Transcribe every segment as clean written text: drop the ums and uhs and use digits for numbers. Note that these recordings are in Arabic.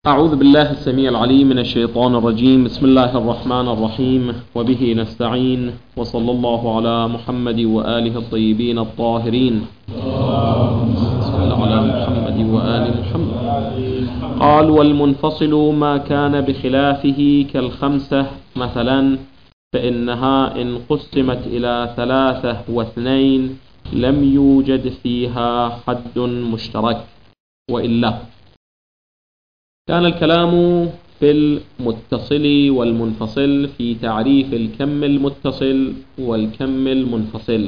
أعوذ بالله السميع العليم من الشيطان الرجيم. بسم الله الرحمن الرحيم، وبه نستعين، وصلى الله على محمد وآله الطيبين الطاهرين. على محمد وآل محمد. قال: والمنفصل ما كان بخلافه كالخمسة مثلا، فإنها إن قسمت إلى 3 و2 لم يوجد فيها حد مشترك. وإلا كان الكلام في المتصل والمنفصل في تعريف الكم المتصل والكم المنفصل.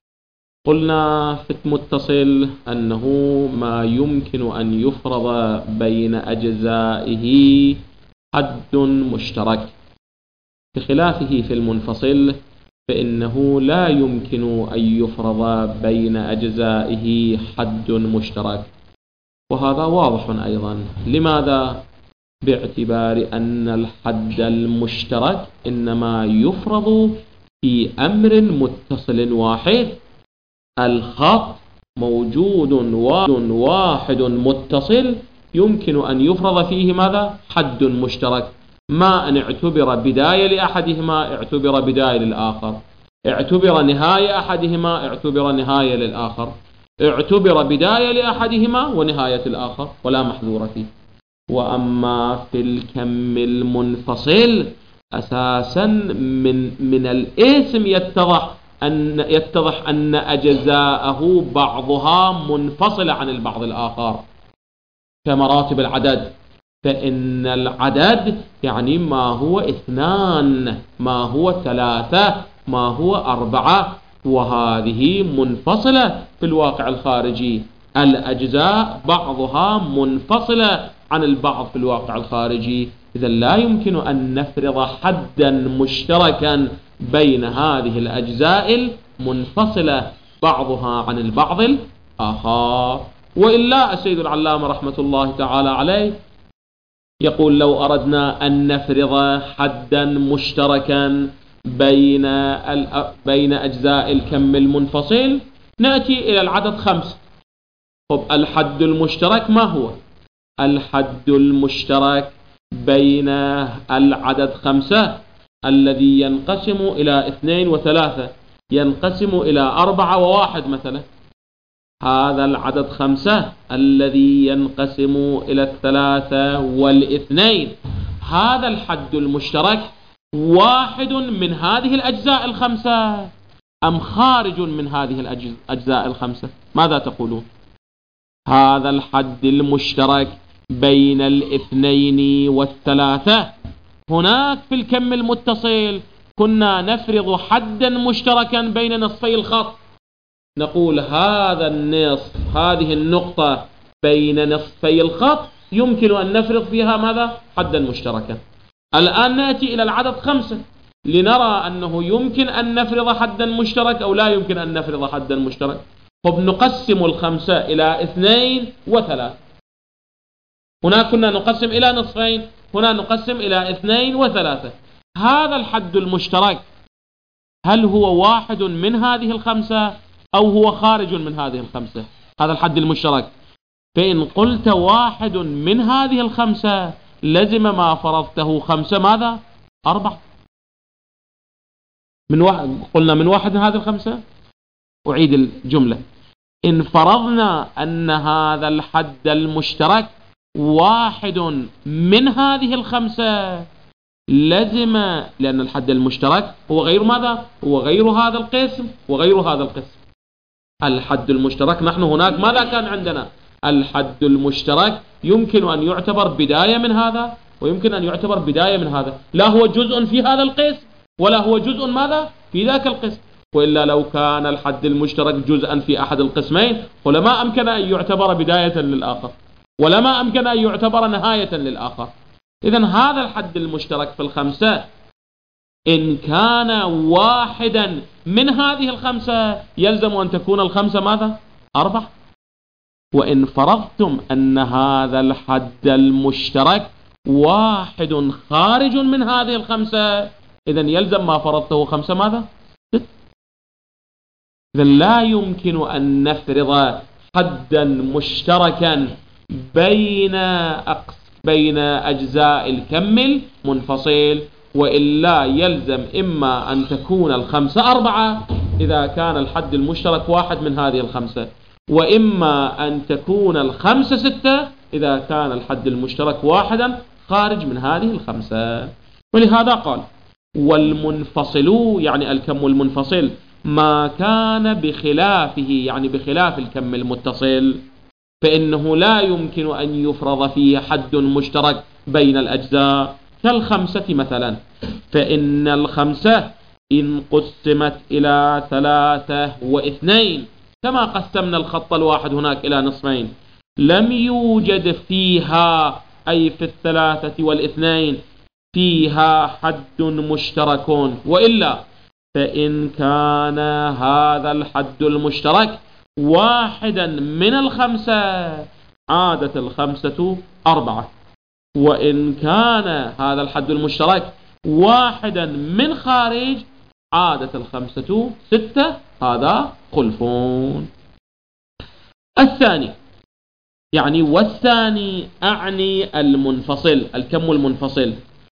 قلنا في المتصل أنه ما يمكن أن يفرض بين أجزائه حد مشترك، بخلافه في المنفصل فإنه لا يمكن أن يفرض بين أجزائه حد مشترك. وهذا واضح أيضا. لماذا؟ باعتبار أن الحد المشترك إنما يفرض في أمر متصل واحد. الخط موجود واحد متصل يمكن أن يفرض فيه ماذا؟ حد مشترك. ما أن اعتبر بداية لأحدهما اعتبر بداية للآخر، اعتبر نهاية أحدهما اعتبر نهاية للآخر، اعتبر بداية لأحدهما ونهاية الآخر، ولا محذور فيه. وأما في الكم المنفصل أساسا من الاسم يتضح أن أجزاءه بعضها منفصلة عن البعض الآخر، كمراتب العدد. فإن العدد يعني ما هو 2، ما هو 3، ما هو 4، وهذه منفصلة في الواقع الخارجي. الأجزاء بعضها منفصلة عن البعض في الواقع الخارجي. إذا لا يمكن أن نفرض حدا مشتركا بين هذه الأجزاء المنفصلة بعضها عن البعض الآخر. وإلا السيد العلامة رحمة الله تعالى عليه يقول: لو أردنا أن نفرض حدا مشتركا بين أجزاء الكم المنفصل نأتي إلى العدد 5. طب الحد المشترك ما هو؟ الحد المشترك بين العدد 5 الذي ينقسم إلى 2 و3 ينقسم إلى 4 و1 مثلا. هذا العدد 5 الذي ينقسم إلى 3 و2، هذا الحد المشترك واحد من هذه الأجزاء 5 أم خارج من هذه الأجزاء 5؟ ماذا تقولون؟ هذا الحد المشترك بين 2 و3 هناك في الكم المتصل كنا نفرض حدا مشتركا بين نصفي الخط، نقول هذا النصف، هذه النقطة بين نصفي الخط يمكن أن نفرض فيها ماذا؟ حدا مشتركا. الآن نأتي إلى العدد 5 لنرى أنه يمكن أن نفرض حدا مشترك أو لا يمكن أن نفرض حدا مشترك. طب نقسم 5 إلى 2 و3. هنا كنا نقسم إلى نصفين، هنا نقسم إلى 2 و3. هذا الحد المشترك هل هو واحد من هذه 5 أو هو خارج من هذه 5؟ هذا الحد المشترك. فإن قلت واحد من هذه 5 لزم ما فرضته 5 ماذا؟ 4. قلنا من واحد من هذه 5. أعيد الجملة: إن فرضنا أن هذا الحد المشترك واحد من هذه 5 لزم، لأن الحد المشترك هو غير ماذا؟ هو غير هذا القسم وغير هذا القسم. الحد المشترك نحن هناك ماذا كان عندنا؟ الحد المشترك يمكن أن يعتبر بداية من هذا ويمكن أن يعتبر بداية من هذا، لا هو جزء في هذا القسم ولا هو جزء ماذا؟ في ذاك القسم. وإلا لو كان الحد المشترك جزءا في أحد القسمين ولما أمكن أن يعتبر بداية للآخر ولما أمكن أن يعتبر نهاية للآخر. إذن هذا الحد المشترك في 5 إن كان واحدا من هذه 5 يلزم أن تكون 5 ماذا؟ 4. وإن فرضتم أن هذا الحد المشترك واحد خارج من هذه 5 إذن يلزم ما فرضته 5 ماذا؟ 6. إذن لا يمكن أن نفرض حدا مشتركا بين بين أجزاء الكم المنفصل، وإلا يلزم إما أن تكون الخمسة 4 إذا كان الحد المشترك واحد من هذه الخمسة، وإما أن تكون الخمسة 6 إذا كان الحد المشترك واحدا خارج من هذه الخمسة. ولهذا قال والمنفصل، يعني الكم المنفصل، ما كان بخلافه، يعني بخلاف الكم المتصل، فإنه لا يمكن أن يفرض فيه حد مشترك بين الأجزاء، كالخمسة مثلا، فإن الخمسة إن قسمت إلى 3 و2 كما قسمنا الخط الواحد هناك إلى نصفين، لم يوجد فيها، أي في 3 و2 فيها حد مشترك، وإلا فإن كان هذا الحد المشترك واحدا من الخمسة عادت الخمسة 4، وإن كان هذا الحد المشترك واحدا من خارج عادت الخمسة 6. هذا خلفون. الثاني، يعني والثاني أعني المنفصل، الكم المنفصل.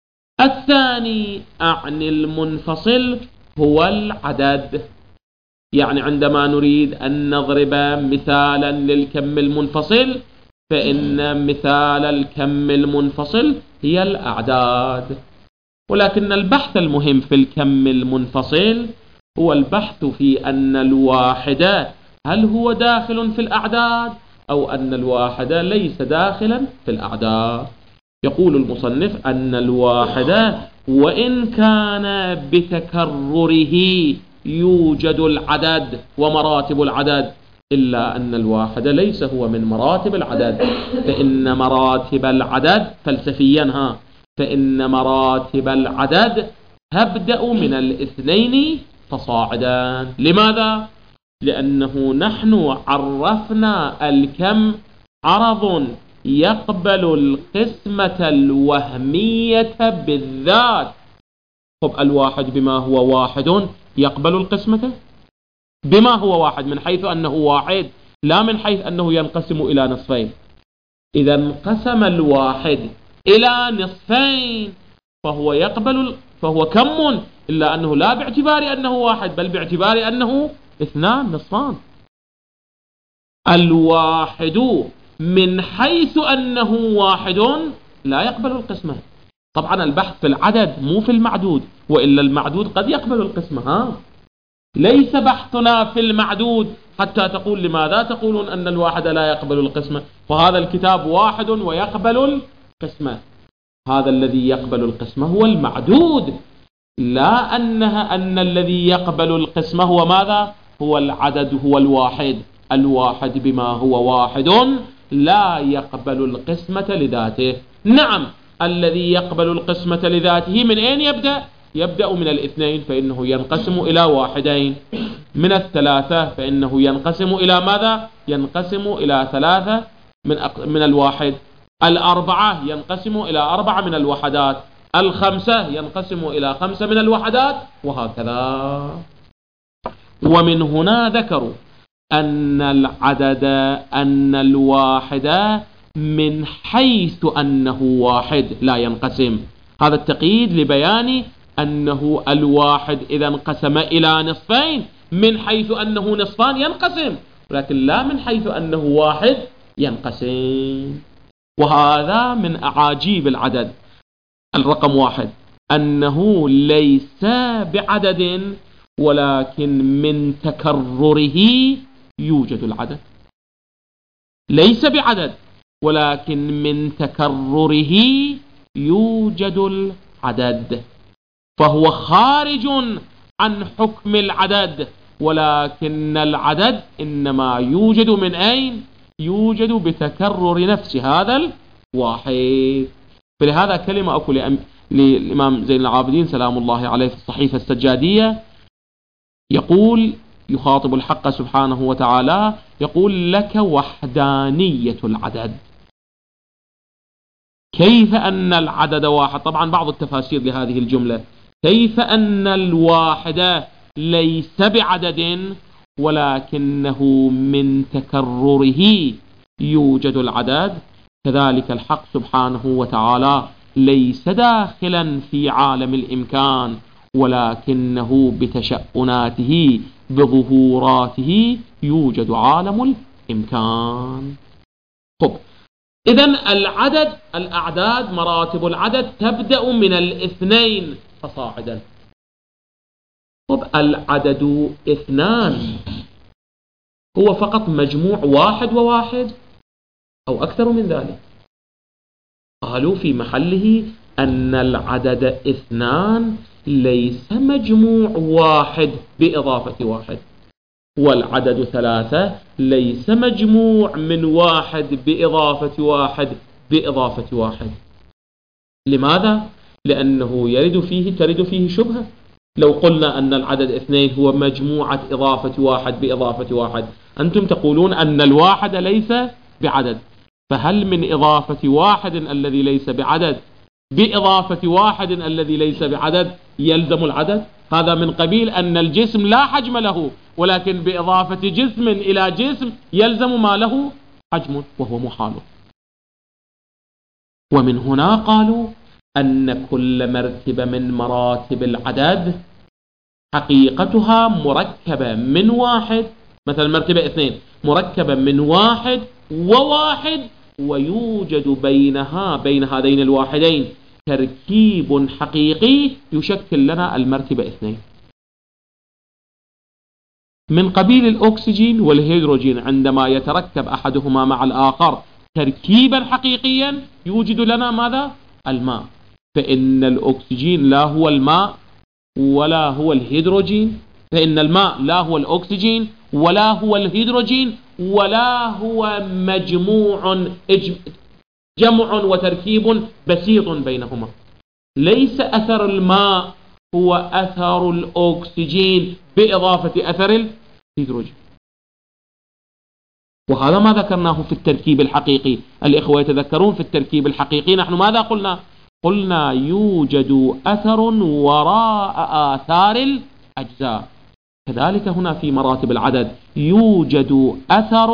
الثاني أعني المنفصل هو العدد، يعني عندما نريد أن نضرب مثالا للكم المنفصل فإن مثال الكم المنفصل هي الأعداد. ولكن البحث المهم في الكم المنفصل هو البحث في أن الواحد هل هو داخل في الأعداد أو أن الواحد ليس داخلا في الأعداد. يقول المصنف أن الواحد وإن كان بتكرره يوجد العدد ومراتب العدد، إلا أن الواحد ليس هو من مراتب العدد، فإن مراتب العدد فلسفيا فإن مراتب العدد تبدأ من 2 فصاعدا. لماذا؟ لأنه نحن عرفنا الكم عرض يقبل القسمة الوهمية بالذات. طب الواحد بما هو واحد يقبل القسمة بما هو واحد، من حيث أنه واحد، لا من حيث أنه ينقسم إلى نصفين. إذا انقسم الواحد إلى نصفين فهو كم، إلا أنه لا باعتبار أنه واحد بل باعتبار أنه 2 نصفان. الواحد من حيث أنه واحد لا يقبل القسمة. طبعا البحث في العدد مو في المعدود، وإلا المعدود قد يقبل القسمة. ليس بحثنا في المعدود حتى تقول لماذا تقولون أن الواحد لا يقبل القسمة وهذا الكتاب واحد ويقبل القسمة. هذا الذي يقبل القسمة هو المعدود، لا أن الذي يقبل القسمة هو ماذا؟ هو العدد، هو الواحد. الواحد بما هو واحد لا يقبل القسمة لذاته. نعم، الذي يقبل القسمة لذاته من أين يبدأ؟ يبدأ من 2 فإنه ينقسم إلى 2، من 3 فإنه ينقسم إلى ماذا؟ ينقسم إلى 3 من الواحد، 4 ينقسم إلى 4 من الوحدات، 5 ينقسم إلى 5 من الوحدات، وهكذا. ومن هنا ذكروا أن العدد، أن الواحد من حيث أنه واحد لا ينقسم. هذا التقييد لبيان أنه الواحد إذا انقسم إلى نصفين من حيث أنه نصفان ينقسم، ولكن لا من حيث أنه واحد ينقسم. وهذا من أعاجيب العدد. الرقم 1 أنه ليس بعدد، ولكن من تكرره يوجد العدد. ليس بعدد ولكن من تكرره يوجد العدد، فهو خارج عن حكم العدد، ولكن العدد إنما يوجد من أين؟ يوجد بتكرر نفس هذا الواحد. فلهذا كلمة أقول للإمام زين العابدين سلام الله عليه في الصحيفة السجادية، يقول يخاطب الحق سبحانه وتعالى، يقول لك وحدانية العدد. كيف أن العدد واحد؟ طبعا بعض التفاسير لهذه الجملة، كيف أن الواحد ليس بعدد ولكنه من تكرره يوجد العدد؟ كذلك الحق سبحانه وتعالى ليس داخلا في عالم الإمكان، ولكنه بتشأناته بظهوراته يوجد عالم الإمكان. طب إذن الأعداد مراتب العدد تبدأ من 2 فصاعدا. طب العدد 2 هو فقط مجموع 1 و1 أو أكثر من ذلك؟ قالوا في محله أن العدد 2 ليس مجموع 1 بإضافة 1، والعدد 3 ليس مجموع من 1 بإضافة 1 بإضافة 1. لماذا؟ لأنه ترد فيه شبهة. لو قلنا أن العدد 2 هو مجموعة إضافة 1 بإضافة 1، أنتم تقولون أن الواحد ليس بعدد، فهل من إضافة 1 الذي ليس بعدد بإضافة 1 الذي ليس بعدد يلزم العدد؟ هذا من قبيل أن الجسم لا حجم له، ولكن بإضافة جسم إلى جسم يلزم ما له حجم، وهو محال. ومن هنا قالوا أن كل مرتبة من مراتب العدد حقيقتها مركبة من 1، مثلا مرتبة 2 مركبة من 1 و1، ويوجد بين هذين الواحدين تركيب حقيقي يشكل لنا المرتبة 2. من قبيل الأكسجين والهيدروجين، عندما يتركب أحدهما مع الآخر تركيبا حقيقيا يوجد لنا ماذا؟ الماء. فإن الأكسجين لا هو الماء ولا هو الهيدروجين، فإن الماء لا هو الأكسجين ولا هو الهيدروجين ولا هو جمع وتركيب بسيط بينهما. ليس أثر الماء هو أثر الأكسجين بإضافة أثر الهيدروجين. وهذا ما ذكرناه في التركيب الحقيقي. الإخوة يتذكرون في التركيب الحقيقي نحن ماذا قلنا؟ قلنا يوجد أثر وراء آثار الأجزاء. كذلك هنا في مراتب العدد يوجد أثر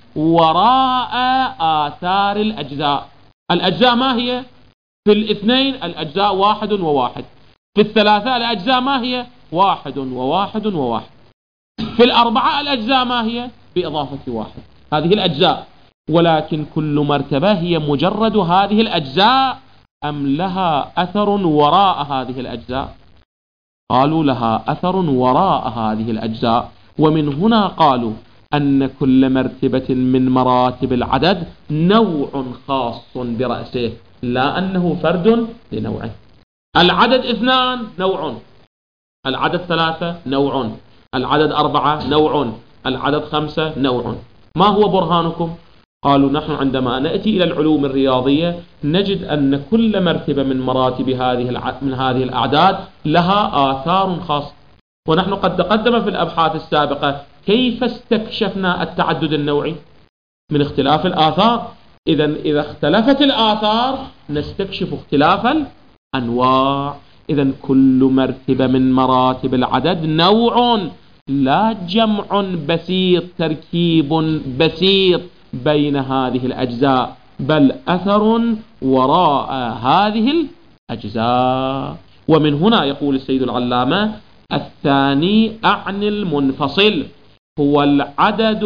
وراء آثار الأجزاء. الأجزاء ما هي؟ في 2 الأجزاء 1 و1، في 3 الأجزاء ما هي؟ 1 و1 و1، في 4 الأجزاء ما هي؟ بإضافة 1. هذه الأجزاء، ولكن كل مرتبة هي مجرد هذه الأجزاء أم لها أثر وراء هذه الأجزاء؟ قالوا لها أثر وراء هذه الأجزاء. ومن هنا قالوا أن كل مرتبة من مراتب العدد نوع خاص برأسه، لا أنه فرد لنوعه. العدد 2 نوع، العدد 3 نوع، العدد 4 نوع، العدد 5 نوع. ما هو برهانكم؟ قالوا نحن عندما نأتي إلى العلوم الرياضية نجد أن كل مرتبة من مراتب هذه الأعداد لها آثار خاصة. ونحن قد تقدم في الأبحاث السابقة كيف استكشفنا التعدد النوعي من اختلاف الآثار. إذا اختلفت الآثار نستكشف اختلاف الأنواع. إذا كل مرتبة من مراتب العدد نوع، لا جمع بسيط تركيب بسيط بين هذه الأجزاء، بل أثر وراء هذه الأجزاء. ومن هنا يقول السيد العلامة: الثاني أعني المنفصل هو العدد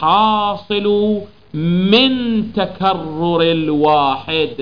الحاصل من تكرر الواحد.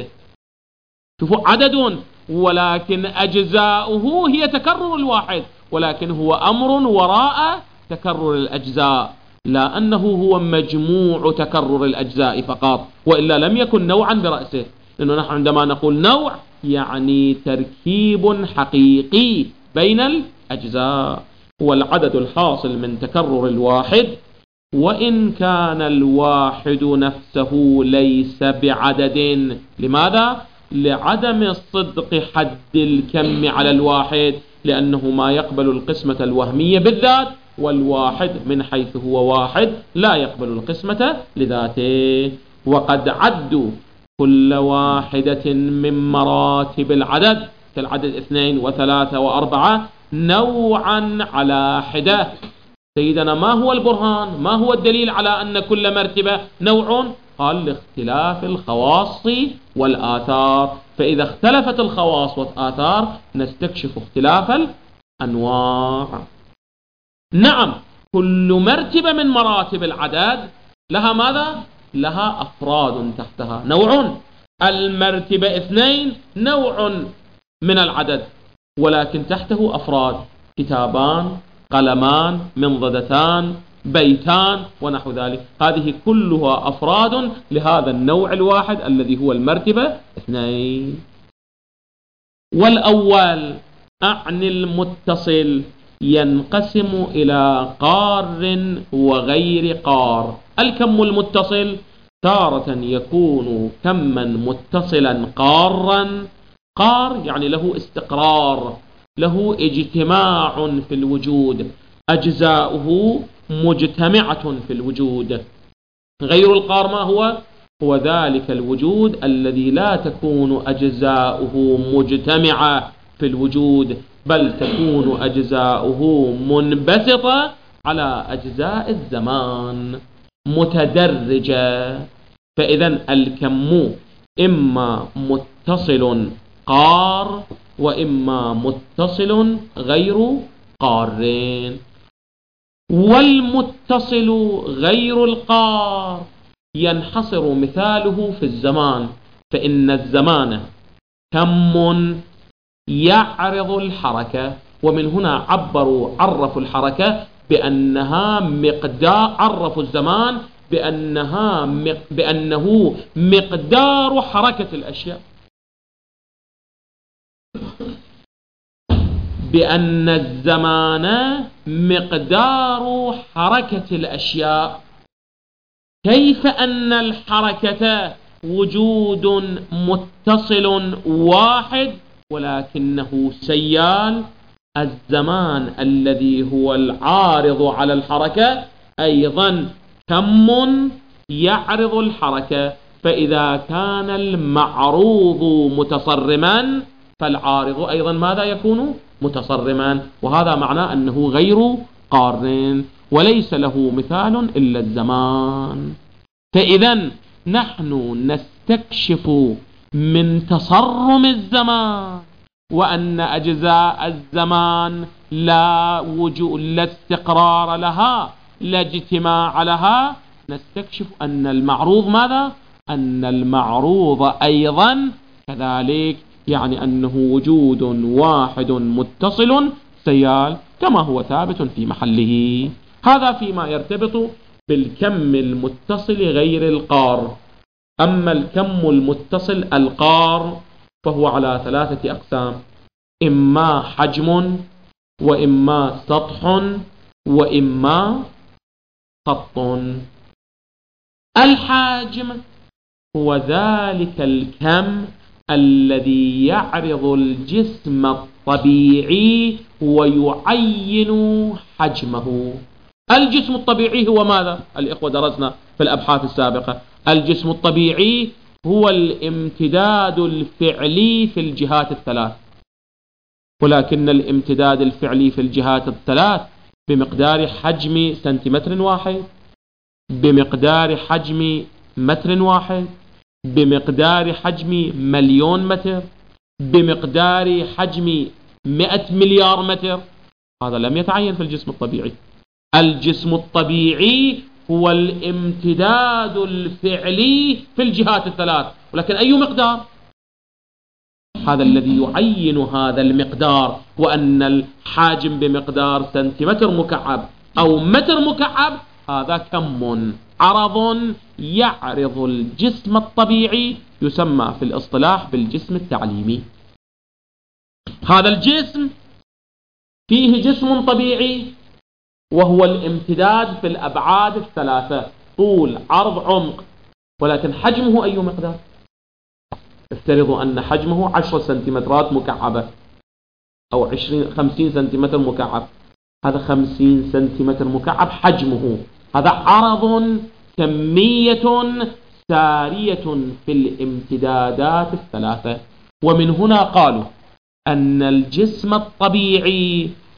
شوفوا، عدد ولكن أجزاؤه هي تكرر الواحد، ولكن هو أمر وراء تكرر الأجزاء، لا أنه هو مجموع تكرر الأجزاء فقط، وإلا لم يكن نوعا برأسه. لأنه نحن عندما نقول نوع يعني تركيب حقيقي بين الأجزاء. هو العدد الحاصل من تكرر الواحد، وإن كان الواحد نفسه ليس بعدد. لماذا؟ لعدم صدق حد الكم على الواحد، لأنه ما يقبل القسمة الوهمية بالذات، والواحد من حيث هو واحد لا يقبل القسمة لذاته. وقد عدوا كل واحدة من مراتب العدد كالعدد 2 و3 و4 نوعا على حدة، سيدنا ما هو البرهان؟ ما هو الدليل على أن كل مرتبة نوع؟ قال لاختلاف الخواص والآثار، فإذا اختلفت الخواص والآثار نستكشف اختلاف الأنواع. نعم، كل مرتبة من مراتب العدد لها ماذا؟ لها أفراد تحتها، نوع. المرتبة 2 نوع من العدد، ولكن تحته أفراد: كتابان، قلمان، منضدتان، بيتان، ونحو ذلك. هذه كلها أفراد لهذا النوع الواحد الذي هو المرتبة 2. والأول أعني المتصل ينقسم إلى قار وغير قار. الكم المتصل تارة يكون كما متصلا قارا. قار يعني له استقرار، له اجتماع في الوجود، أجزاؤه مجتمعة في الوجود. غير القار ما هو؟ هو ذلك الوجود الذي لا تكون أجزاؤه مجتمعة في الوجود، بل تكون أجزاؤه منبسطة على أجزاء الزمان متدرجة. فإذا الكم إما متصل قار وإما متصل غير قارين. والمتصل غير القار ينحصر مثاله في الزمان، فإن الزمان كم يعرض الحركة، ومن هنا عرفوا الحركة بأنها مقدار، عرفوا الزمان بأنه مقدار حركة الأشياء، بأن الزمان مقدار حركة الأشياء. كيف أن الحركة وجود متصل واحد ولكنه سيال؟ الزمان الذي هو العارض على الحركة أيضا كم يعرض الحركة، فإذا كان المعروض متصرما فالعارض أيضا ماذا يكون؟ متصرما. وهذا معناه أنه غير قارن وليس له مثال إلا الزمان. فإذا نحن نستكشف من تصرم الزمان وأن أجزاء الزمان لا استقرار لها، لا اجتماع لها، نستكشف أن المعروض ماذا؟ أن المعروض أيضا كذلك، يعني أنه وجود واحد متصل سيال كما هو ثابت في محله. هذا فيما يرتبط بالكم المتصل غير القار. أما الكم المتصل القار فهو على 3 أقسام: إما حجم، وإما سطح، وإما خط. الحجم هو ذلك الكم الذي يعرض الجسم الطبيعي ويعين حجمه. الجسم الطبيعي هو ماذا؟ الإخوة درسنا في الأبحاث السابقة، الجسم الطبيعي هو الامتداد الفعلي في الجهات الثلاث، ولكن الامتداد الفعلي في الجهات الثلاث بمقدار حجم سنتيمتر واحد، بمقدار حجم متر واحد، بمقدار حجم 1,000,000 متر، بمقدار حجم 100 مليار متر. هذا لم يتعين في الجسم الطبيعي. الجسم الطبيعي هو الامتداد الفعلي في الجهات الثلاث، ولكن أي مقدار؟ هذا الذي يعين هذا المقدار، وأن الحجم بمقدار سنتيمتر مكعب أو متر مكعب، هذا كم عرض يعرض الجسم الطبيعي، يسمى في الاصطلاح بالجسم التعليمي. هذا الجسم فيه جسم طبيعي وهو الامتداد في الأبعاد الثلاثة: طول، عرض، عمق، ولكن حجمه أي مقدار؟ افترضوا أن حجمه 10 سنتيمترات مكعبة أو 50 سنتيمتر مكعب. هذا 50 سنتيمتر مكعب حجمه، هذا عرض كمية سارية في الامتدادات الثلاثة. ومن هنا قالوا أن الجسم الطبيعي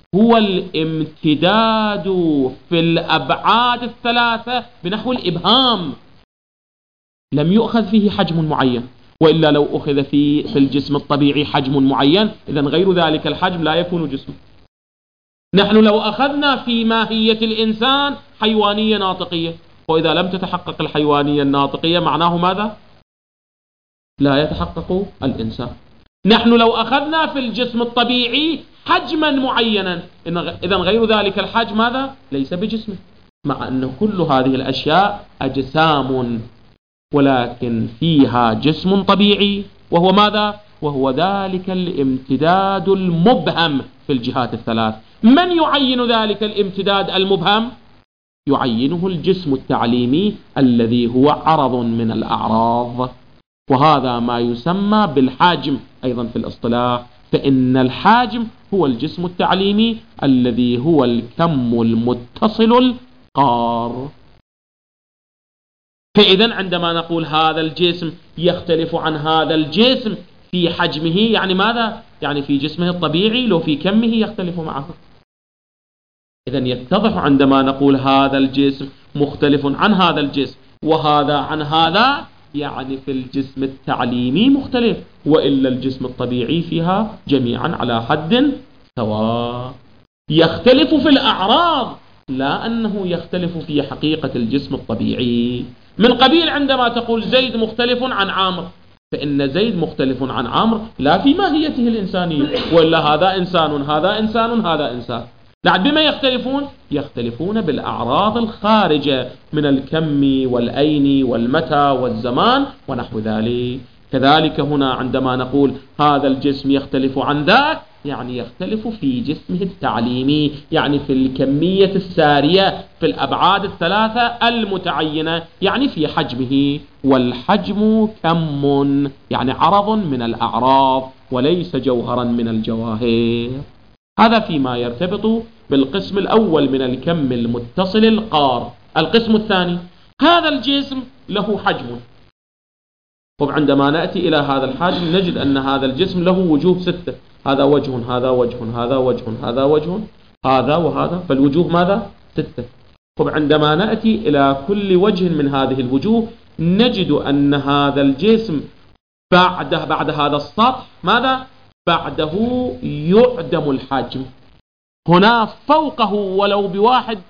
هو الامتداد في الأبعاد الثلاثة بنحو الإبهام، لم يؤخذ فيه حجم معين، وإلا لو أخذ في الجسم الطبيعي حجم معين إذن غير ذلك الحجم لا يكون جسم. نحن لو أخذنا في ماهية الإنسان حيوانية ناطقية، وإذا لم تتحقق الحيوانية الناطقية معناه ماذا؟ لا يتحقق الإنسان. نحن لو أخذنا في الجسم الطبيعي حجما معينا إذن غير ذلك الحجم ماذا؟ ليس بجسم، مع أن كل هذه الأشياء أجسام، ولكن فيها جسم طبيعي وهو ماذا؟ وهو ذلك الامتداد المبهم في الجهات الثلاث. من يعين ذلك الامتداد المبهم؟ يعينه الجسم التعليمي الذي هو عرض من الأعراض، وهذا ما يسمى بالحاجم أيضا في الاصطلاح، فإن الحاجم هو الجسم التعليمي الذي هو الكم المتصل القار. فإذا عندما نقول هذا الجسم يختلف عن هذا الجسم في حجمه، يعني ماذا؟ يعني في جسمه الطبيعي لو في كمه يختلف معه. إذن يتضح عندما نقول هذا الجسم مختلف عن هذا الجسم وهذا عن هذا، يعني في الجسم التعليمي مختلف، وإلا الجسم الطبيعي فيها جميعا على حد سواء. يختلف في الأعراض لا أنه يختلف في حقيقة الجسم الطبيعي. من قبيل عندما تقول زيد مختلف عن عامر، فإن زيد مختلف عن عامر لا في ماهيته الإنسانية، وإلا هذا إنسان هذا إنسان هذا إنسان. بعد بما يختلفون؟ يختلفون بالأعراض الخارجة من الكم والأين والمتى والزمان ونحو ذلك. كذلك هنا عندما نقول هذا الجسم يختلف عن ذاك، يعني يختلف في جسمه التعليمي، يعني في الكمية السارية في الأبعاد الثلاثة المتعينة، يعني في حجمه. والحجم كم، يعني عرض من الأعراض وليس جوهرا من الجواهر. هذا فيما يرتبط بالقسم الأول من الكم المتصل القار. القسم الثاني، هذا الجسم له حجم، وعندما نأتي إلى هذا الحجم نجد أن هذا الجسم له وجوه 6، هذا وجه هذا وجه هذا وجه هذا وجه هذا وهذا، فالوجوه ماذا؟ 6. وعندما نأتي إلى كل وجه من هذه الوجوه نجد أن هذا الجسم بعد هذا السطح ماذا؟ بعده يعدم الحجم. هنا فوقه ولو بواحد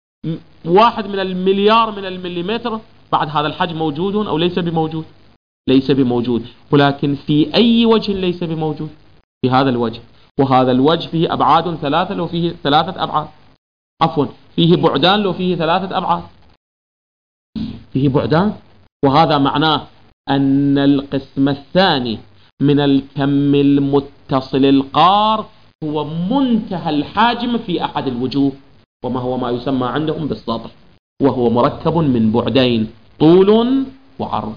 من المليار من المليمتر بعد هذا الحجم موجود أو ليس بموجود؟ ليس بموجود. ولكن في أي وجه ليس بموجود؟ في هذا الوجه، وهذا الوجه فيه أبعاد 3 لو فيه 3 أبعاد، عفوا فيه بعدان لو فيه 3 أبعاد، فيه بعدان. وهذا معناه أن القسم الثاني من الكم المتصل القار هو منتهى الحجم في أحد الوجوه، وما هو ما يسمى عندهم بالسطح، وهو مركب من بعدين طول وعرض.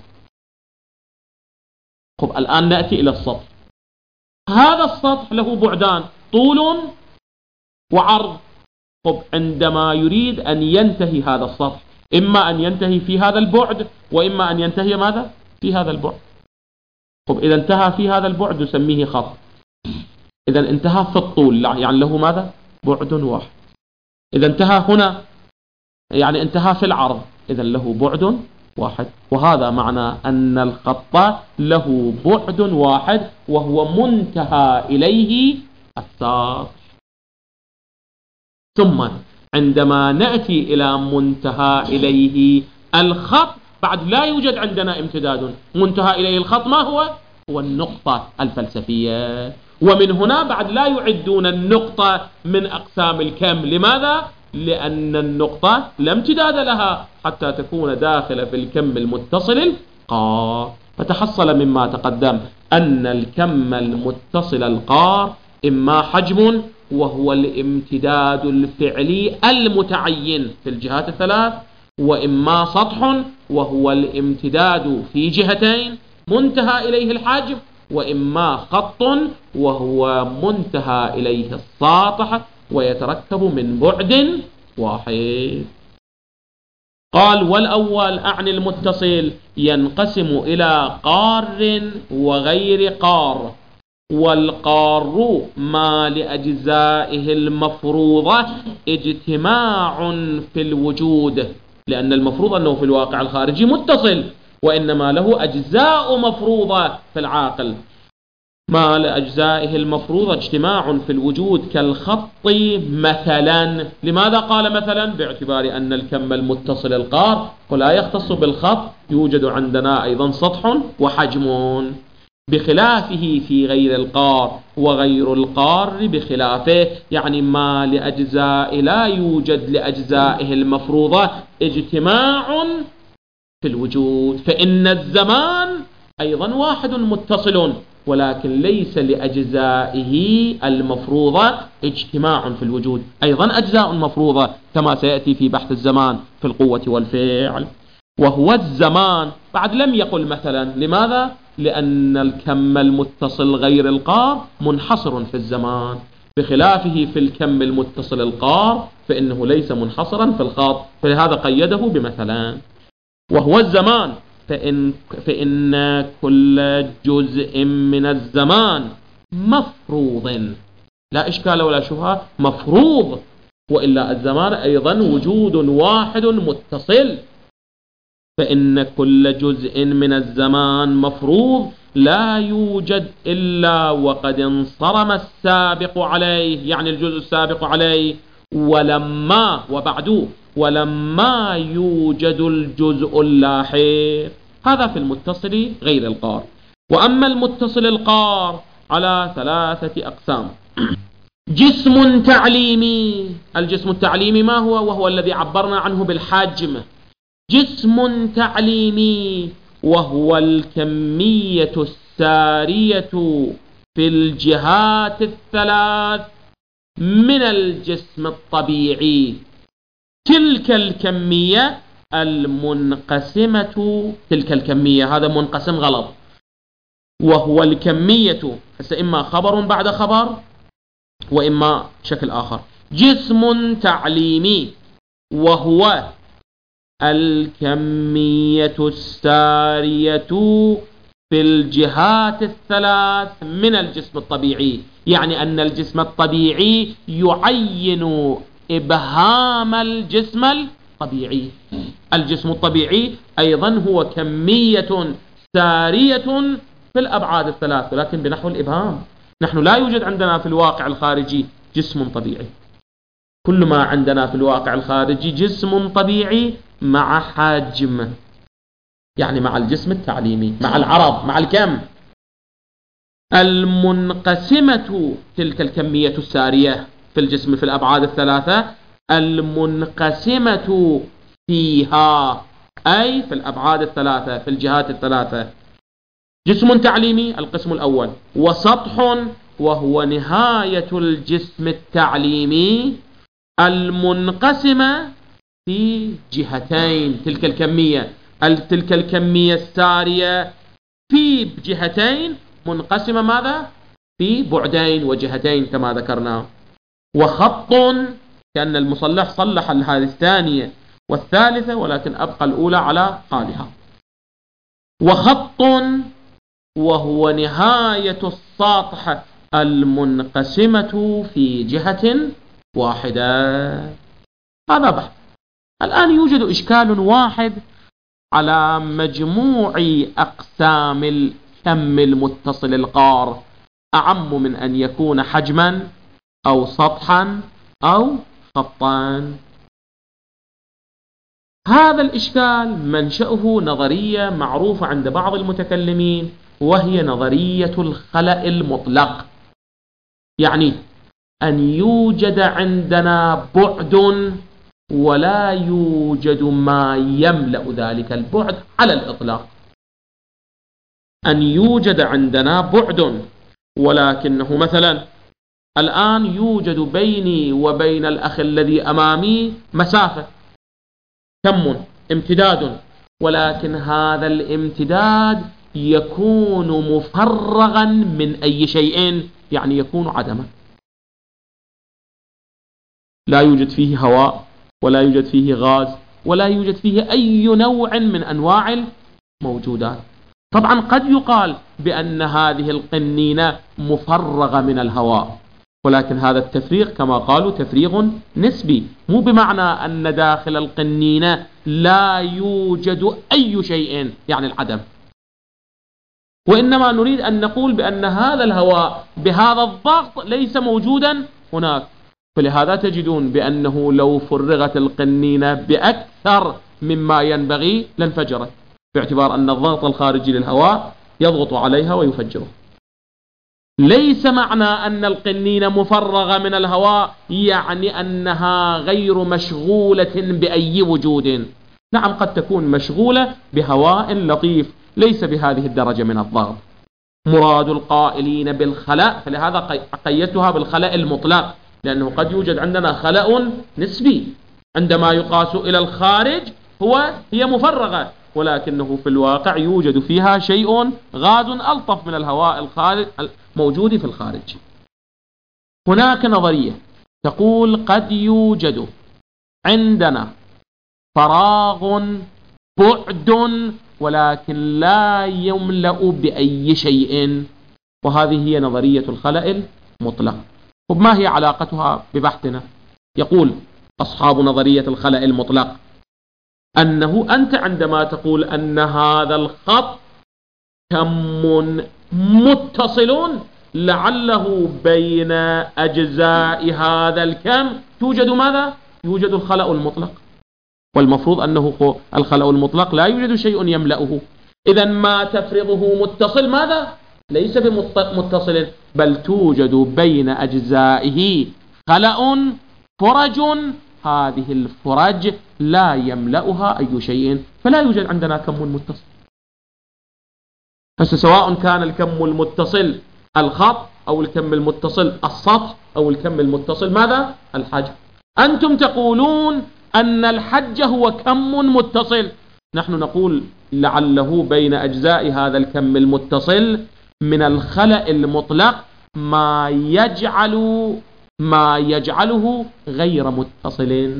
طب الآن نأتي إلى السطح. هذا السطح له بعدان طول وعرض. طب عندما يريد أن ينتهي هذا السطح، إما أن ينتهي في هذا البعد وإما أن ينتهي ماذا؟ في هذا البعد. طب إذا انتهى في هذا البعد نسميه خط. إذا انتهى في الطول يعني له ماذا؟ بعد واحد. إذا انتهى هنا يعني انتهى في العرض، إذا له بعد واحد. وهذا معنى أن الخط له بعد واحد وهو منتهى إليه السطح. ثم عندما نأتي إلى منتهى إليه الخط بعد لا يوجد عندنا امتداد، منتهى إليه الخط ما هو؟ هو النقطة الفلسفية. ومن هنا بعد لا يعدون النقطة من أقسام الكم. لماذا؟ لأن النقطة لا امتداد لها حتى تكون داخلة في الكم المتصل القار. فتحصل مما تقدم أن الكم المتصل القار إما حجم وهو الامتداد الفعلي المتعين في الجهات الثلاث، وإما سطح وهو الامتداد في جهتين منتهى إليه الحجم، وإما خط وهو منتهى إليه الساطح ويتركب من بعد واحد. قال والأول أعني المتصل ينقسم إلى قار وغير قار. والقار ما لأجزائه المفروضة اجتماع في الوجود، لأن المفروض أنه في الواقع الخارجي متصل، وإنما له أجزاء مفروضة في العاقل. ما لأجزائه المفروضة اجتماع في الوجود كالخط مثلا. لماذا قال مثلا؟ باعتبار أن الكم المتصل القار ولا يختص بالخط، يوجد عندنا أيضا سطح وحجم، بخلافه في غير القار، وغير القار بخلافه. يعني ما لأجزاء لا يوجد لأجزائه المفروضة اجتماع في الوجود، فإن الزمان أيضا واحد متصل، ولكن ليس لأجزائه المفروضة اجتماع في الوجود، أيضا أجزاء مفروضة كما سيأتي في بحث الزمان في القوة والفعل. وهو الزمان بعد لم يقل مثلا. لماذا؟ لأن الكم المتصل غير القار منحصر في الزمان، بخلافه في الكم المتصل القار فإنه ليس منحصرا في الخط، فلهذا قيده بمثلا. وهو الزمان فإن كل جزء من الزمان مفروض، لا إشكال ولا شبهة، مفروض، وإلا الزمان أيضا وجود واحد متصل. فإن كل جزء من الزمان مفروض لا يوجد إلا وقد انصرم السابق عليه، يعني الجزء السابق عليه، ولما وبعده ولما يوجد الجزء اللاحق. هذا في المتصل غير القار. وأما المتصل القار على 3 أقسام. جسم تعليمي. الجسم التعليمي ما هو؟ وهو الذي عبرنا عنه بالحجم. جسم تعليمي وهو الكمية السارية في الجهات 3 من الجسم الطبيعي. تلك الكمية المنقسمة، تلك الكمية، هذا منقسم غلط، وهو الكمية، هسه إما خبر بعد خبر وإما شكل آخر. جسم تعليمي وهو الكمية السارية في الجهات 3 من الجسم الطبيعي، يعني أن الجسم الطبيعي يعين إبهام الجسم الطبيعي. الجسم الطبيعي أيضا هو كمية سارية في الأبعاد 3 ولكن بنحو الإبهام. نحن لا يوجد عندنا في الواقع الخارجي جسم طبيعي، كل ما عندنا في الواقع الخارجي جسم طبيعي مع حجم، يعني مع الجسم التعليمي، مع العرض، مع الكم. المنقسمة، تلك الكمية السارية في الجسم في الأبعاد 3 المنقسمة فيها، أي في الأبعاد 3 في الجهات 3. جسم تعليمي القسم الأول، وسطح وهو نهاية الجسم التعليمي المنقسمة في جهتين. تلك الكمية السارية في جهتين منقسمة ماذا؟ في بعدين وجهتين كما ذكرنا. وخط، كأن المصلح صلح هذه الثانية والثالثة ولكن أبقى الأولى على حالها. وخط وهو نهاية السطح المنقسمة في جهة واحدة. هذا بحث. الآن يوجد إشكال واحد على مجموع أقسام الكم المتصل القار، أعم من أن يكون حجما أو سطحا أو خطا. هذا الإشكال منشأه نظرية معروفة عند بعض المتكلمين، وهي نظرية الخلأ المطلق. يعني أن يوجد عندنا بعد ولا يوجد ما يملأ ذلك البعد على الإطلاق. أن يوجد عندنا بعد ولكنه مثلا الآن يوجد بيني وبين الأخ الذي أمامي مسافة، كم امتداد، ولكن هذا الامتداد يكون مفرغا من أي شيء، يعني يكون عدما، لا يوجد فيه هواء ولا يوجد فيه غاز ولا يوجد فيه أي نوع من أنواع الموجودات. طبعا قد يقال بأن هذه القنينة مفرغة من الهواء، ولكن هذا التفريغ كما قالوا تفريغ نسبي، مو بمعنى أن داخل القنينة لا يوجد أي شيء يعني العدم، وإنما نريد أن نقول بأن هذا الهواء بهذا الضغط ليس موجودا هناك. فلهذا تجدون بأنه لو فرغت القنينة بأكثر مما ينبغي لانفجرت، باعتبار أن الضغط الخارجي للهواء يضغط عليها ويفجره. ليس معنى أن القنينة مفرغة من الهواء يعني أنها غير مشغولة بأي وجود. نعم قد تكون مشغولة بهواء لطيف ليس بهذه الدرجة من الضغط. مراد القائلين بالخلاء، فلهذا قيدتها بالخلاء المطلق، لأنه قد يوجد عندنا خلاء نسبي عندما يقاس إلى الخارج هي مفرغة، ولكنه في الواقع يوجد فيها شيء غاز ألطف من الهواء الموجود في الخارج. هناك نظرية تقول قد يوجد عندنا فراغ بعد ولكن لا يملأ بأي شيء، وهذه هي نظرية الخلاء المطلق. وما هي علاقتها ببحثنا؟ يقول أصحاب نظرية الخلاء المطلق أنه أنت عندما تقول أن هذا الخط كم متصل لعله بين أجزاء هذا الكم توجد ماذا؟ يوجد الخلاء المطلق، والمفروض أنه الخلاء المطلق لا يوجد شيء يملأه. إذا ما تفرضه متصل ماذا؟ ليس بمتصل، بل توجد بين أجزائه خلاء فرج، هذه الفرج لا يملأها أي شيء، فلا يوجد عندنا كم متصل. فسواء كان الكم المتصل الخط أو الكم المتصل السطح أو الكم المتصل ماذا؟ الحجم. أنتم تقولون أن الحج هو كم متصل، نحن نقول لعله بين أجزاء هذا الكم المتصل من الخلاء المطلق ما يجعله غير متصل.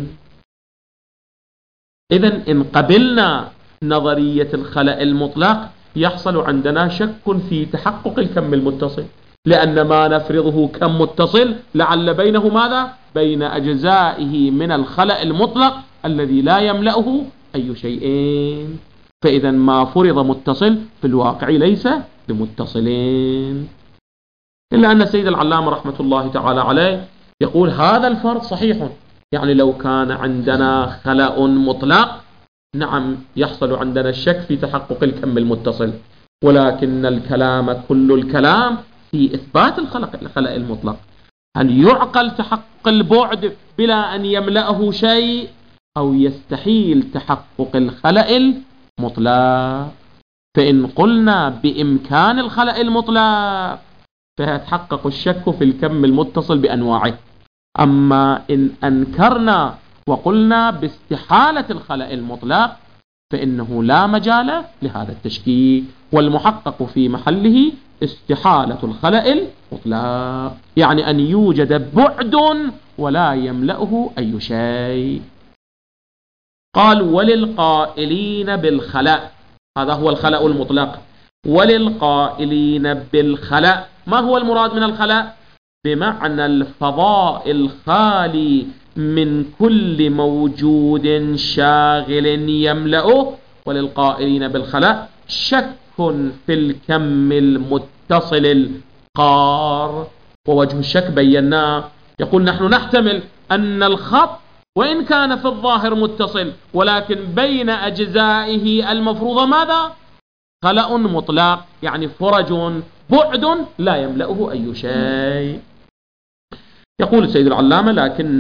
إذن إن قبلنا نظرية الخلاء المطلق يحصل عندنا شك في تحقق الكم المتصل، لأن ما نفرضه كم متصل لعل بينه ماذا؟ بين أجزائه من الخلاء المطلق الذي لا يملأه أي شيء. فإذا ما فرض متصل في الواقع ليس بمتصلين. إلا أن السيد العلامة رحمة الله تعالى عليه يقول هذا الفرض صحيح، يعني لو كان عندنا خلاء مطلق نعم يحصل عندنا الشك في تحقق الكم المتصل، ولكن الكلام كل الكلام في إثبات الخلاء المطلق. هل يعقل تحقق البعد بلا أن يملأه شيء، أو يستحيل تحقق الخلاء المطلق؟ فإن قلنا بإمكان الخلاء المطلق فيتحقق الشك في الكم المتصل بأنواعه. أما إن أنكرنا وقلنا باستحالة الخلاء المطلق فإنه لا مجال لهذا التشكيك، والمحقق في محله استحالة الخلاء المطلق، يعني أن يوجد بعد ولا يملأه أي شيء. قال وللقائلين بالخلاء، هذا هو الخلاء المطلق. وللقائلين بالخلاء، ما هو المراد من الخلاء؟ بمعنى الفضاء الخالي من كل موجود شاغل يملأه. وللقائلين بالخلاء شك في الكم المتصل القار، ووجه الشك بيناه. يقول نحن نحتمل أن الخط وإن كان في الظاهر متصل ولكن بين أجزائه المفروضة ماذا؟ خلاء مطلق، يعني فرج بعد لا يملأه أي شيء. يقول السيد العلامة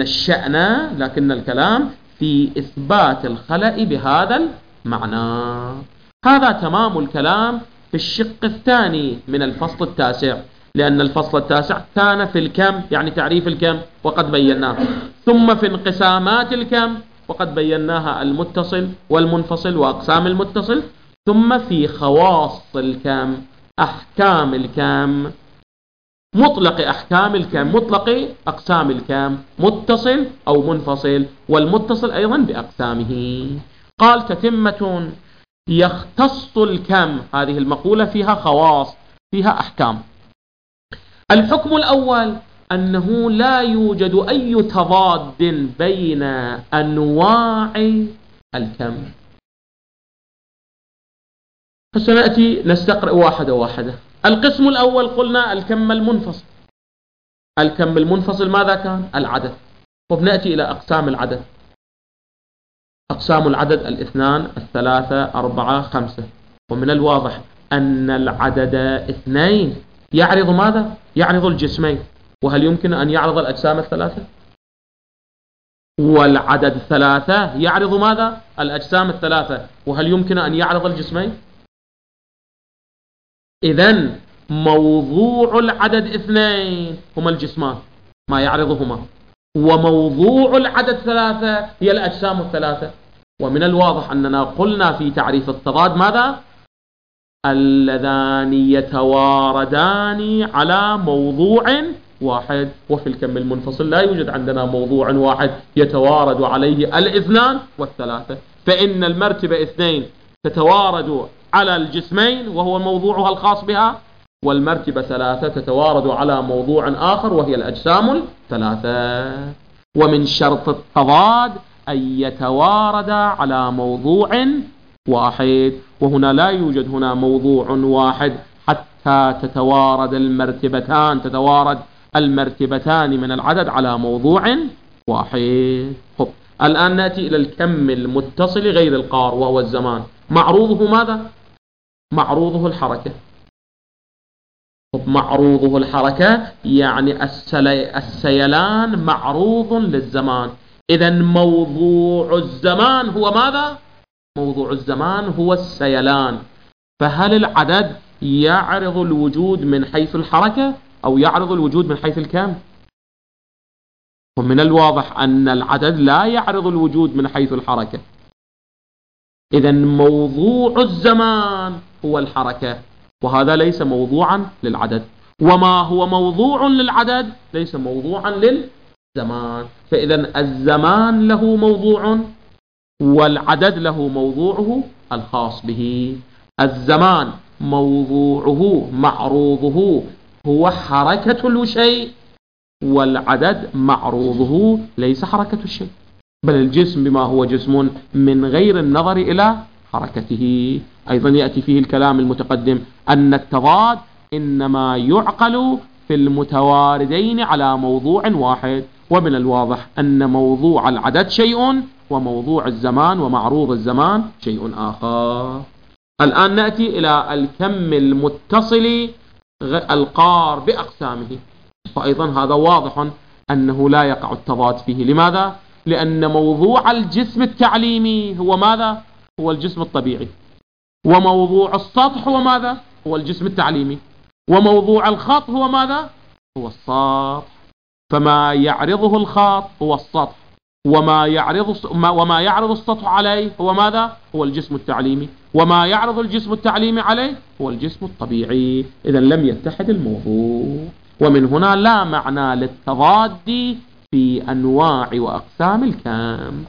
لكن الكلام في إثبات الخلاء بهذا المعنى. هذا تمام الكلام في الشق الثاني من الفصل التاسع، لأن الفصل التاسع كان في الكم، يعني تعريف الكم وقد بيناه، ثم في انقسامات الكم وقد بيناها المتصل والمنفصل وأقسام المتصل، ثم في خواص الكم أحكام الكم، مطلق أحكام الكم، مطلق أقسام الكم، متصل أو منفصل، والمتصل أيضا بأقسامه. قال تتمة يختص الكم. هذه المقولة فيها خواص، فيها أحكام. الحكم الأول أنه لا يوجد أي تضاد بين أنواع الكم. فسنأتي نستقرأ واحدة واحدة. القسم الأول قلنا الكم المنفصل. الكم المنفصل ماذا كان؟ العدد. وبنأتي إلى أقسام العدد. أقسام العدد 2 3 4 5. ومن الواضح أن العدد 2 يعرض ماذا؟ يعرض الجسمين. وهل يمكن أن يعرض الأجسام الثلاثة؟ والعدد 3 يعرض ماذا؟ الأجسام الثلاثة. وهل يمكن أن يعرض الجسمين؟ إذن موضوع العدد 2 هما الجسمان ما يعرضهما، وموضوع العدد 3 هي الأجسام الثلاثة. ومن الواضح أننا قلنا في تعريف التضاد ماذا؟ اللذان يتواردان على موضوع واحد. وفي الكم المنفصل لا يوجد عندنا موضوع واحد يتوارد عليه الاثنان والثلاثة. فإن المرتبة 2 تتوارد على الجسمين وهو موضوعها الخاص بها، والمرتبة 3 تتوارد على موضوع آخر وهي الأجسام الثلاثة. ومن شرط التضاد أن يتوارد على موضوع واحد، وهنا لا يوجد هنا موضوع واحد حتى تتوارد المرتبتان من العدد على موضوع واحد. الآن نأتي إلى الكم المتصل غير القار وهو الزمان. معروضه ماذا؟ معروضه الحركة. معروضه الحركة يعني السيلان معروض للزمان. إذن موضوع الزمان هو ماذا؟ موضوع الزمان هو السيلان. فهل العدد يعرض الوجود من حيث الحركة أو يعرض الوجود من حيث الكم؟ ومن الواضح أن العدد لا يعرض الوجود من حيث الحركة. إذن موضوع الزمان هو الحركة، وهذا ليس موضوعا للعدد. وما هو موضوع للعدد ليس موضوعا للزمان. فإذن الزمان له موضوع والعدد له موضوعه الخاص به. الزمان موضوعه معروضه هو حركة الشيء، والعدد معروضه ليس حركة الشيء، بل الجسم بما هو جسم من غير النظر إلى حركته. أيضا يأتي فيه الكلام المتقدم أن التضاد إنما يعقل في المتواردين على موضوع واحد. ومن الواضح أن موضوع العدد شيء وموضوع الزمان ومعروض الزمان شيء آخر. الآن نأتي إلى الكم المتصل القار بأقسامه. فأيضا هذا واضح أنه لا يقع التضاد فيه. لماذا؟ لأن موضوع الجسم التعليمي هو ماذا؟ هو الجسم الطبيعي. وموضوع السطح هو ماذا؟ هو الجسم التعليمي. وموضوع الخط هو ماذا؟ هو السطح. فما يعرضه الخط هو السطح، وما يعرض السطح عليه هو ماذا؟ هو الجسم التعليمي. وما يعرض الجسم التعليمي عليه هو الجسم الطبيعي. إذا لم يتحد الموضوع. ومن هنا لا معنى للتضاد في أنواع وأقسام الكم.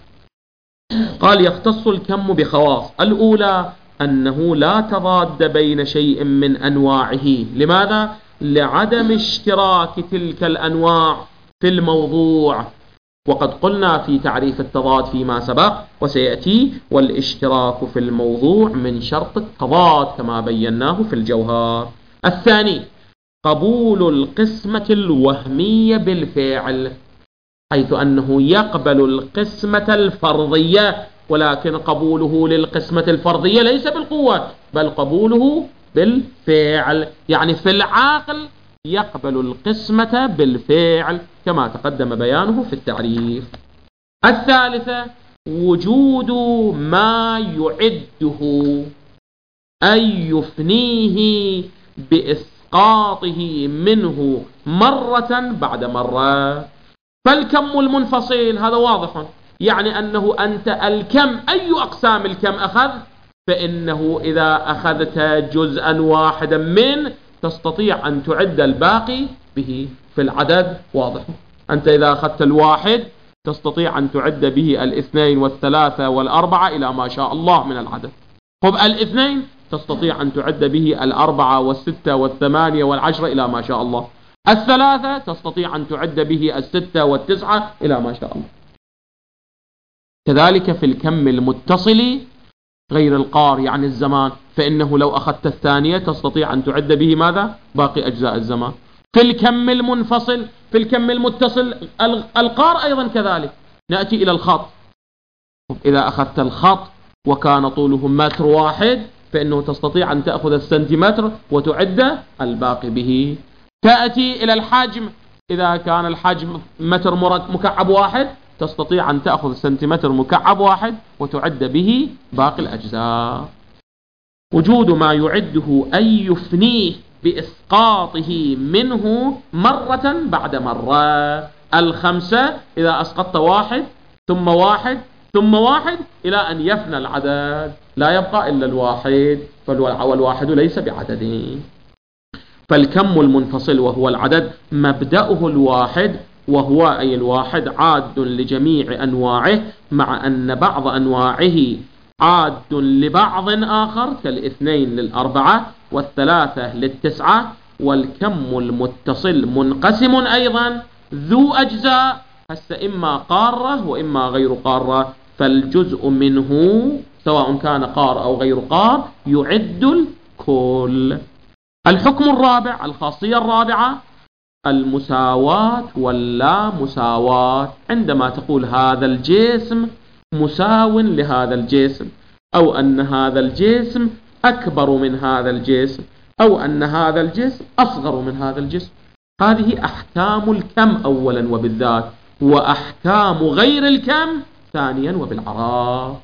قال يختص الكم بخواص. الأولى أنه لا تضاد بين شيء من أنواعه. لماذا؟ لعدم اشتراك تلك الأنواع في الموضوع. وقد قلنا في تعريف التضاد فيما سبق وسيأتي: والاشتراك في الموضوع من شرط التضاد كما بيناه في الجوهر. الثاني قبول القسمة الوهمية بالفعل، حيث أنه يقبل القسمة الفرضية، ولكن قبوله للقسمة الفرضية ليس بالقوة بل قبوله بالفعل. يعني في العقل يقبل القسمة بالفعل كما تقدم بيانه في التعريف. الثالثة وجود ما يعده أي يفنيه بإسقاطه منه مرة بعد مرة. فالكم المنفصل هذا واضح، يعني أنه أنت الكم أي أقسام الكم أخذ، فإنه إذا أخذت جزءا واحدا منه تستطيع أن تعد الباقي به. في العدد واضح، أنت إذا أخذت الواحد تستطيع أن تعد به الاثنين والثلاثة والأربعة إلى ما شاء الله من العدد. خب الاثنين تستطيع أن تعد به الأربعة والستة والثمانية والعشرة إلى ما شاء الله. الثلاثة تستطيع أن تعد به الستة والتسعة إلى ما شاء الله. كذلك في الكم المتصل غير القار يعني الزمان، فإنه لو أخذت الثانية تستطيع أن تعد به ماذا؟ باقي أجزاء الزمان. في الكم المنفصل، في الكم المتصل القار أيضا كذلك. نأتي إلى الخط. إذا أخذت الخط وكان طوله متر واحد فإنه تستطيع أن تأخذ السنتيمتر وتعد الباقي به. تأتي إلى الحجم، إذا كان الحجم متر مكعب واحد تستطيع أن تأخذ سنتيمتر مكعب واحد وتعد به باقي الأجزاء. وجود ما يعده أي يفنيه بإسقاطه منه مرة بعد مرة. الخمسة إذا أسقطت واحد ثم واحد ثم واحد إلى أن يفنى العدد، لا يبقى إلا الواحد، والواحد ليس بعدد. فالكم المنفصل وهو العدد مبدأه الواحد، وهو أي الواحد عاد لجميع أنواعه، مع أن بعض أنواعه عاد لبعض آخر كالاثنين للأربعة والثلاثة للتسعة. والكم المتصل منقسم أيضا ذو أجزاء، هسه إما قارة وإما غير قارة، فالجزء منه سواء كان قار أو غير قار يعد الكل. الحكم الرابع، الخاصية الرابعة، المساواة واللا مساواة. عندما تقول هذا الجسم مساو لهذا الجسم، أو أن هذا الجسم أكبر من هذا الجسم، أو أن هذا الجسم أصغر من هذا الجسم، هذه أحكام الكم أولا وبالذات، وأحكام غير الكم ثانيا وبالعراف.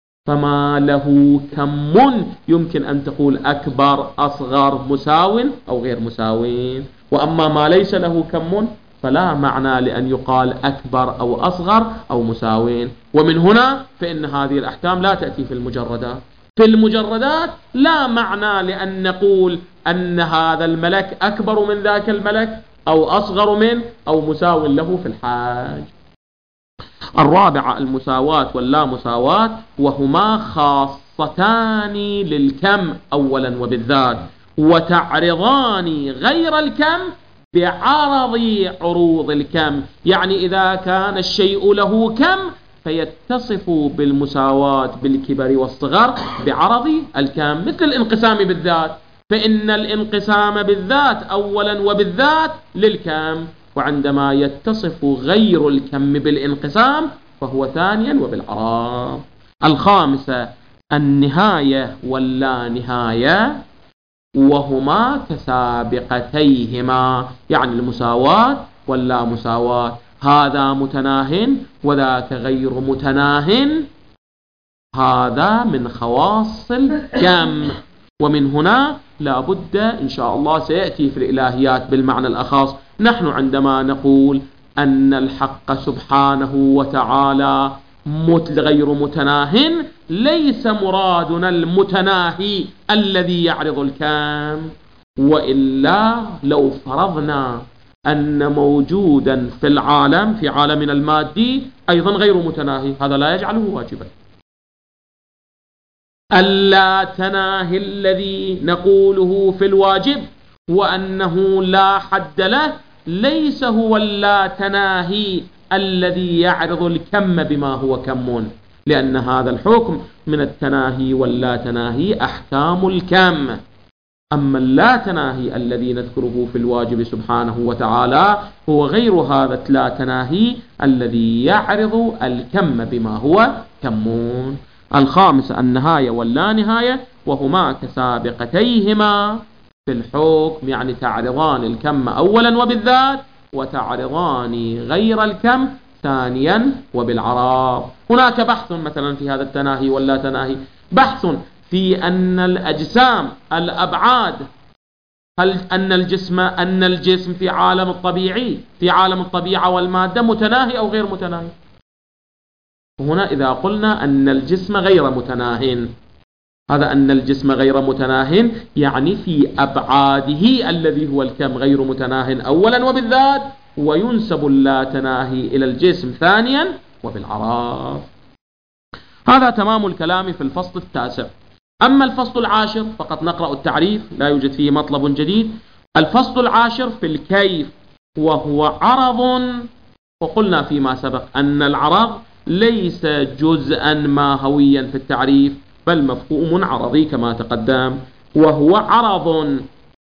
فما له كم يمكن أن تقول أكبر أصغر مساو أو غير مساوين، وأما ما ليس له كم فلا معنى لأن يقال أكبر أو أصغر أو مساوين. ومن هنا فإن هذه الأحكام لا تأتي في المجردات. في المجردات لا معنى لأن نقول أن هذا الملك أكبر من ذاك الملك أو أصغر منه أو مساو له في الحاج. الرابعة المساواة واللا مساواة، وهما خاصتان للكم أولا وبالذات، وتعرضان غير الكم بعرض عروض الكم. يعني إذا كان الشيء له كم فيتصف بالمساواة بالكبر والصغر بعرض الكم، مثل الانقسام بالذات، فإن الانقسام بالذات أولا وبالذات للكم، وعندما يتصف غير الكم بالانقسام فهو ثانيا وبالعراض. الخامسة النهاية واللا نهاية، وهما كسابقتيهما، يعني المساواة واللا مساواة، هذا متناه وذاك غير متناه، هذا من خواص الكم. ومن هنا لا بد إن شاء الله سيأتي في الإلهيات بالمعنى الأخص. نحن عندما نقول أن الحق سبحانه وتعالى غير متناه، ليس مرادنا المتناهي الذي يعرض الكم، وإلا لو فرضنا أن موجودا في العالم في عالمنا المادي أيضا غير متناهي، هذا لا يجعله واجبا. اللا تناهي الذي نقوله في الواجب وأنه لا حد له ليس هو اللا تناهي الذي يعرض الكم بما هو كم، لأن هذا الحكم من التناهي واللا تناهي أحكام الكم. أما اللا تناهي الذي نذكره في الواجب سبحانه وتعالى هو غير هذا اللا تناهي الذي يعرض الكم بما هو كم. الخامس النهاية واللا نهاية، وهما كسابقتيهما في الحكم، يعني تعرضان الكم أولا وبالذات، وتعرضان غير الكم ثانيا وبالعراض. هناك بحث مثلا في هذا التناهي واللا تناهي، بحث في أن الأجسام الأبعاد، هل أن الجسم في عالم الطبيعي في عالم الطبيعة والمادة متناهي أو غير متناهي. وهنا إذا قلنا أن الجسم غير متناهٍ، هذا أن الجسم غير متناهٍ يعني في أبعاده الذي هو الكم غير متناهٍ أولا وبالذات، وينسب اللا تناهي إلى الجسم ثانيا وبالعراض. هذا تمام الكلام في الفصل التاسع. أما الفصل العاشر فقط نقرأ التعريف، لا يوجد فيه مطلب جديد. الفصل العاشر في الكيف، وهو عرض، وقلنا فيما سبق أن العرض ليس جزءا ماهويا في التعريف، بل مفهوم عرضي كما تقدم. وهو عرض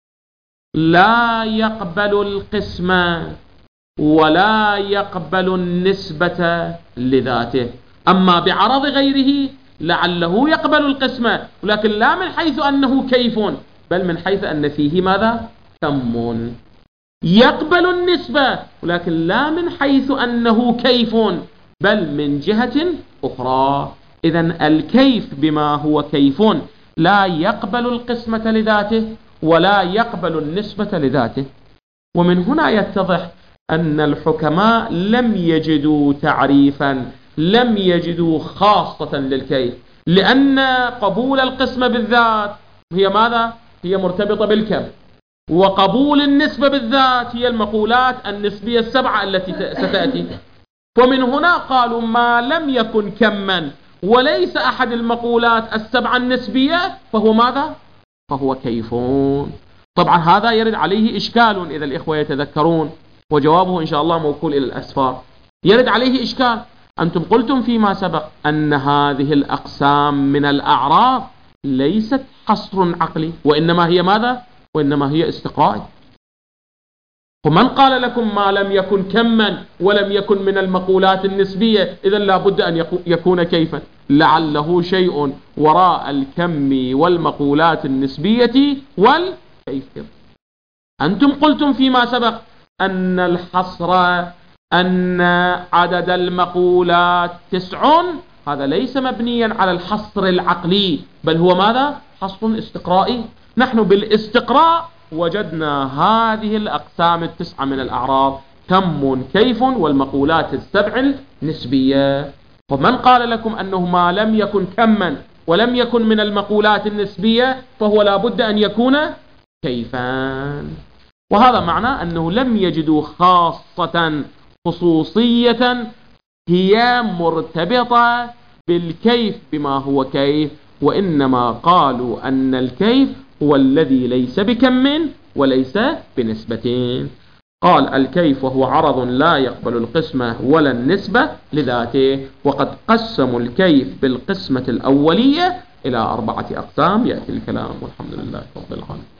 لا يقبل القسمة ولا يقبل النسبة لذاته. أما بعرض غيره لعله يقبل القسمة، ولكن لا من حيث أنه كيف، بل من حيث أن فيه ماذا؟ كم. يقبل النسبة، ولكن لا من حيث أنه كيف، بل من جهة أخرى. إذن الكيف بما هو كيف لا يقبل القسمة لذاته ولا يقبل النسبة لذاته. ومن هنا يتضح أن الحكماء لم يجدوا تعريفا، لم يجدوا خاصة للكيف، لأن قبول القسمة بالذات هي ماذا؟ هي مرتبطة بالكم، وقبول النسبة بالذات هي المقولات النسبية السبعة التي ستأتي. ومن هنا قالوا ما لم يكن كما وليس أحد المقولات السبعة النسبية فهو ماذا؟ فهو كيفون. طبعا هذا يرد عليه إشكال إذا الإخوة يتذكرون، وجوابه إن شاء الله موكول إلى الأسفار. يرد عليه إشكال، أنتم قلتم فيما سبق أن هذه الأقسام من الأعراض ليست حصر عقلي، وإنما هي ماذا؟ وإنما هي استقرائي. ومن قال لكم ما لم يكن كما ولم يكن من المقولات النسبية إذن لا بد أن يكون كيفا، لعله شيء وراء الكم والمقولات النسبية والكيف. أنتم قلتم فيما سبق أن الحصر أن عدد المقولات 9، هذا ليس مبنيا على الحصر العقلي، بل هو ماذا؟ حصر استقرائي. نحن بالاستقراء وجدنا هذه الأقسام 9 من الأعراض، كم كيف والمقولات 7 النسبية. ومن قال لكم أنه ما لم يكن كما ولم يكن من المقولات النسبية فهو لا بد أن يكون كيفا. وهذا معناه أنه لم يجدوا خاصة خصوصية هي مرتبطة بالكيف بما هو كيف، وإنما قالوا أن الكيف هو الذي ليس بكم وليس بنسبتين. قال الكيف وهو عرض لا يقبل القسمة ولا النسبة لذاته. وقد قسموا الكيف بالقسمة الأولية إلى 4 أقسام، يأتي الكلام والحمد لله رب العالمين.